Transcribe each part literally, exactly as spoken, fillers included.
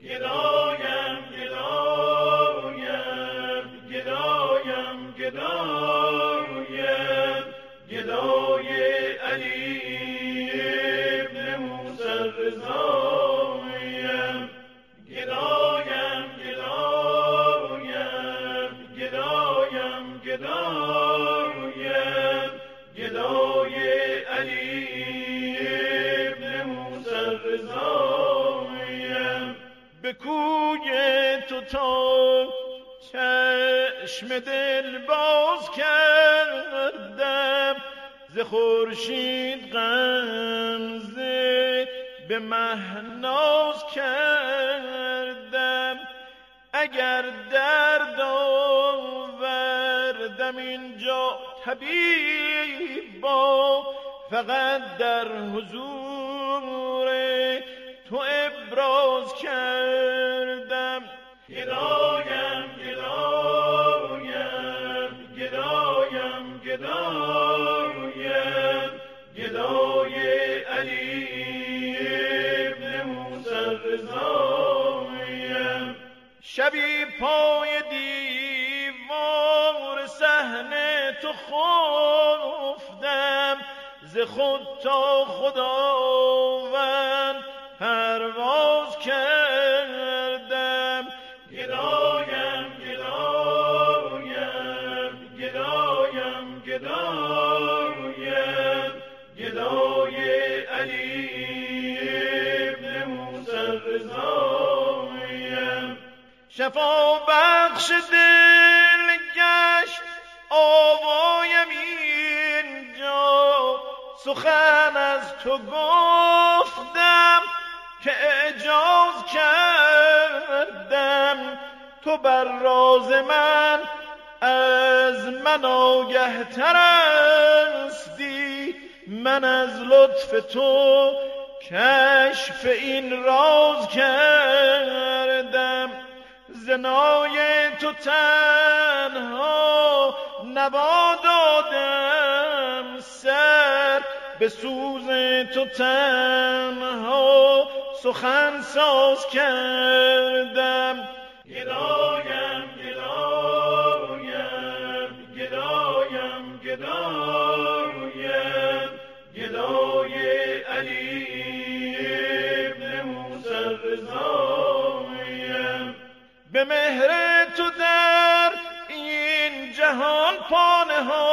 گدایم گدایم گدایم گدایم گدای علی ابن موسی رضایم گدایم گدایم گدایم گدایم گدای علی ابن موسی رضایم به کوی تو تا چشم دل باز کردم ز خورشید غمزه به مهناز کردم اگر درد آوردم اینجا طبیب با فقط در حضور تو ابراز کردم گدایم گدایم گدایم گدایم گدای علی ابن موسی رضایم شبی پای دیوار صحنه تو خفتم ز خود تا خداوند پرواز کردم گدایم گدایم گدایم گدایم گدای علی ابن موسی رضایم شفا بخش دل گشت آوایم اینجا سخن از تو گفتم که اعجاز کردم تو بر راز من از من آگه تر هستی من از لطف تو کشف این راز کردم زنای تو تنها نوا دادم سر به سوز تو تنها سخن ساز کردم گدایم گدایم گدایم گدایم گدای علی ابن موسی رضایم به مهر تو در این جهان پا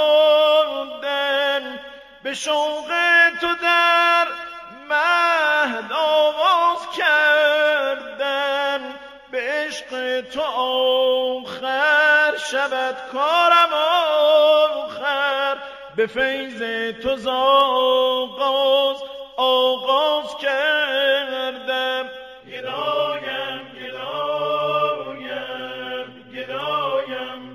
نهادم به شوق تو در مهد آواز کردم به عشق تو آخر شود کارم آخر به فیض تو ز آغاز آغاز کردم گدایم گدایم گدایم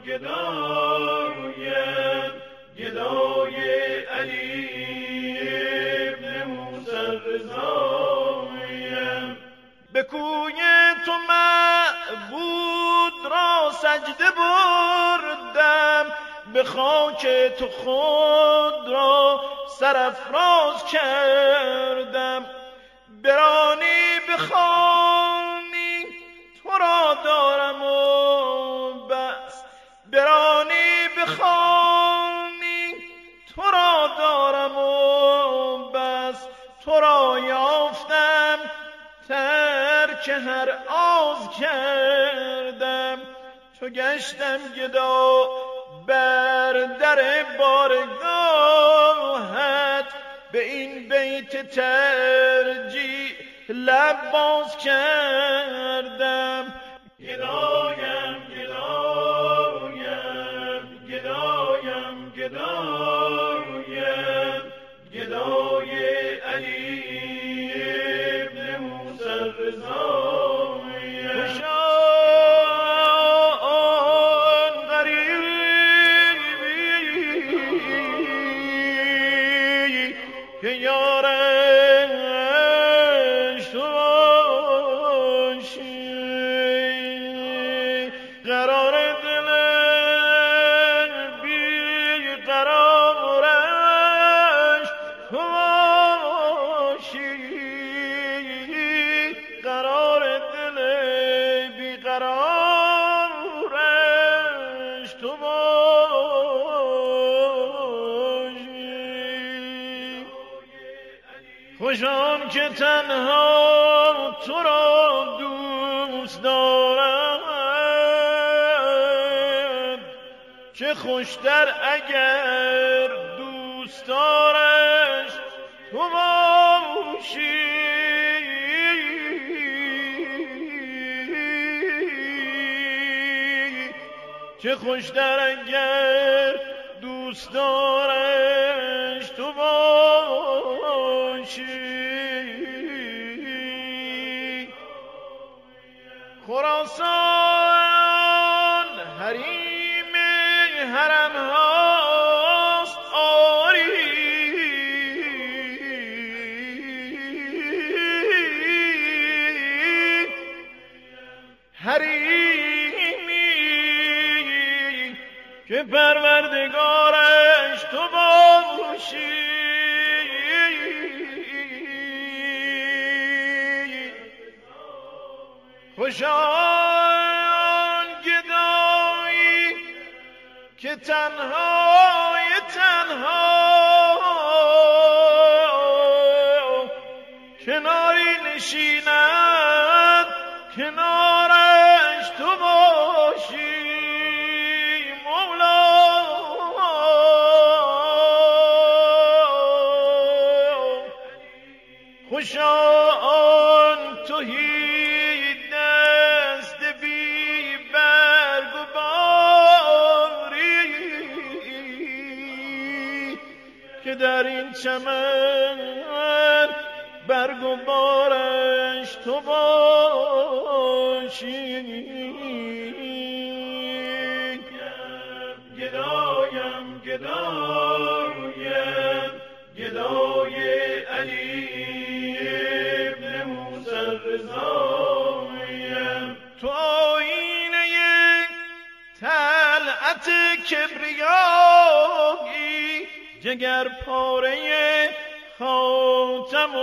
گدایم گدای علی ابن موسی رضایم به کوی تو معبود را سجده بردم به خاک تو خود را سرافراز کردم برانی بخوانی تو را دارم و بس برانی بخوانی تو را دارم و بس تو را یافتم ترک هر آز کردم چو گشتم گدا بر در بارگاهت به این بیت ترجیح لب باز کردم گدایم گدایم گدایم گدایم گدای علی ابن موسی رضایم شان غریبی که یارش تو باشی قرار دل بی قرارش تو باشی قرار خوشم که تنها تو را دوست دارد، چه خوشتر اگر دوست دارش تو باشی. چه خوشتر اگر دوست دارش تو باشی. خراسان حریم حرم هاست آری، حریمی که پروردگارش تو باشی. خوشان گدایی که تنهای تنها کناری نشیند، کنارش تو باشی مولا. خوشان توهی دست بی برگ و باری که در این چمن برگ و بارش تو باشی. گدایم گدایم گدای علی ابن موسی رضایم، تو آینه طلعت کبریایی، جگر پاره خاتم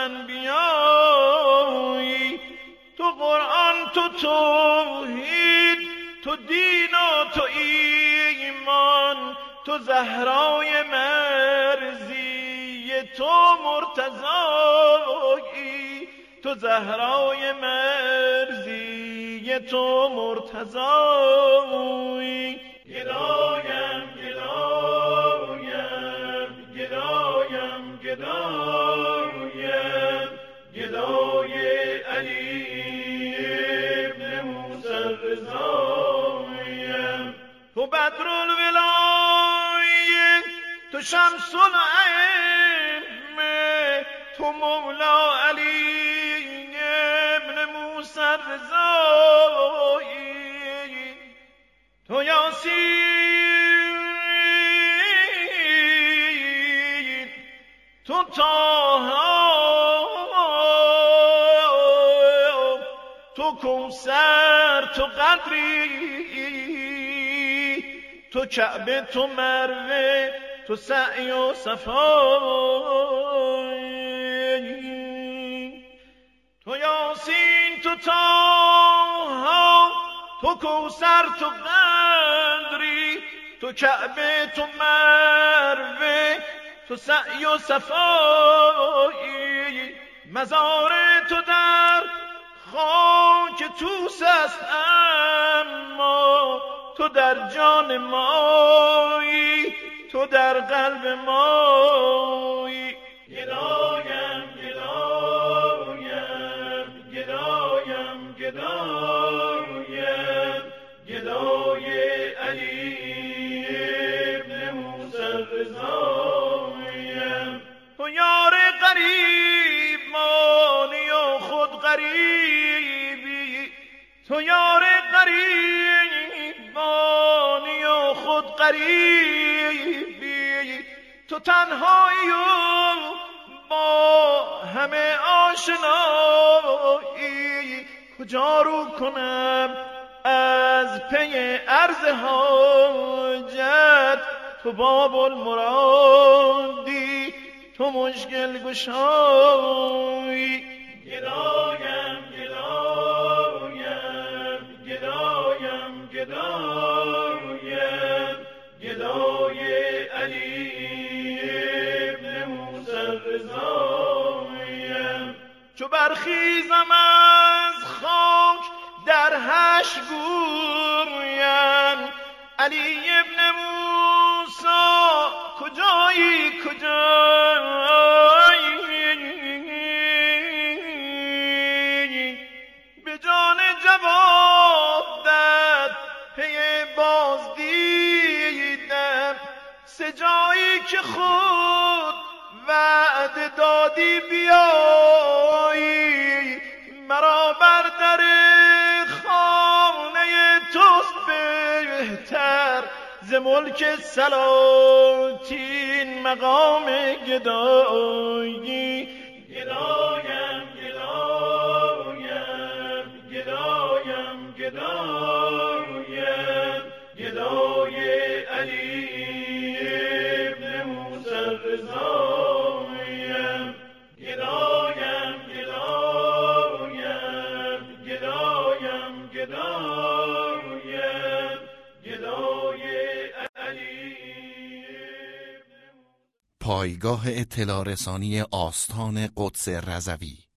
الانبیایی. تو قرآن، تو توحید، تو دین و تو ایمان، تو زهرای مرزی، تو مرتضایی، تو زهرای مرزی، تو مرتضایی. گدایم گدایم گدایم گدایم گدای علی ابن موسی رضایم، تو بدرالولایه، تو شمس الائمه، تو مولا علی ابن موسی رضایی، تو یاسین، تو طه، تو کوثر، تو قدری، تو کعبه، تو مروه، تو سعی و صفایی. تو یاسین، تو طه، تو کوثر، تو قدری، تو کعبه، تو مروه، تو سعی و صفایی. مزار تو در خاک توس است، اما تو در جان مایی، تو در قلب مایی. گدایم گدایم گدایم گدایم گدای علی ابن موسی رضایم، تو یار غریب مانی و خود غریبی، تو یار غریب مانی و خود غریبی، تو تنهایی و با همه آشنایی. کجا رو کنم از پی عرض حاجت، تو باب المرادی، تو مشکل گشایی. گدایم گدایم گدایم گدایم گدای علی ابن موسی رضایی. گویم علی ابن موسی کجایی کجایی به جان جواب داد پی باز دیدم سه جایی که خود وعده دادی بیایی مرا بر در خانه توست بهتر ز ملک سلاطین مقام گدایی گدایم گدایم گدایم گدایم گدای علی ابن موسی رضایم گدایم گدایم گدایم گدایم گدای علی. پایگاه اطلاع رسانی آستان قدس رضوی